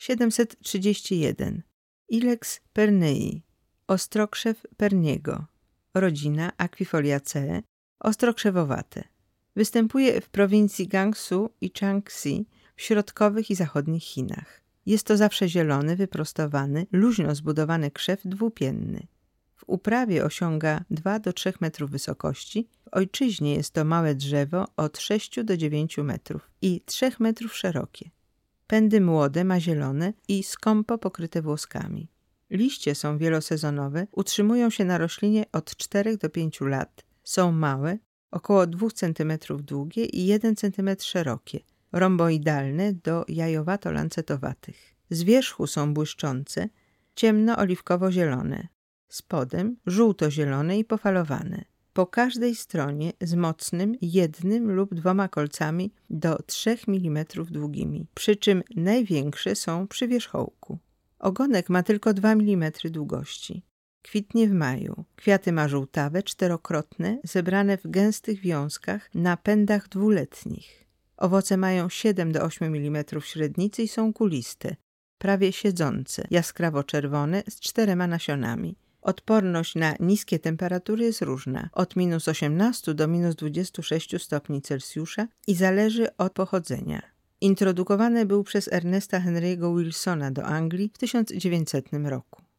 731. Ilex pernei, ostrokrzew perniego, rodzina Aquifoliaceae, ostrokrzewowate. Występuje w prowincji Gangsu i Shaanxi w środkowych i zachodnich Chinach. Jest to zawsze zielony, wyprostowany, luźno zbudowany krzew dwupienny. W uprawie osiąga 2 do 3 metrów wysokości. W ojczyźnie jest to małe drzewo od 6 do 9 metrów i 3 metrów szerokie. Pędy młode ma zielone i skąpo pokryte włoskami. Liście są wielosezonowe, utrzymują się na roślinie od 4 do 5 lat. Są małe, około 2 cm długie i 1 cm szerokie, romboidalne do jajowato-lancetowatych. Z wierzchu są błyszczące, ciemno-oliwkowo-zielone, spodem żółto-zielone i pofalowane. Po każdej stronie z mocnym 1 lub 2 kolcami do 3 mm długimi, przy czym największe są przy wierzchołku. Ogonek ma tylko 2 mm długości. Kwitnie w maju. Kwiaty ma żółtawe, czterokrotne, zebrane w gęstych wiązkach na pędach dwuletnich. Owoce mają 7 do 8 mm średnicy i są kuliste, prawie siedzące, jaskrawo-czerwone z 4 nasionami. Odporność na niskie temperatury jest różna, od -18 do -26 stopni Celsjusza i zależy od pochodzenia. Introdukowany był przez Ernesta Henry'ego Wilsona do Anglii w 1900 roku.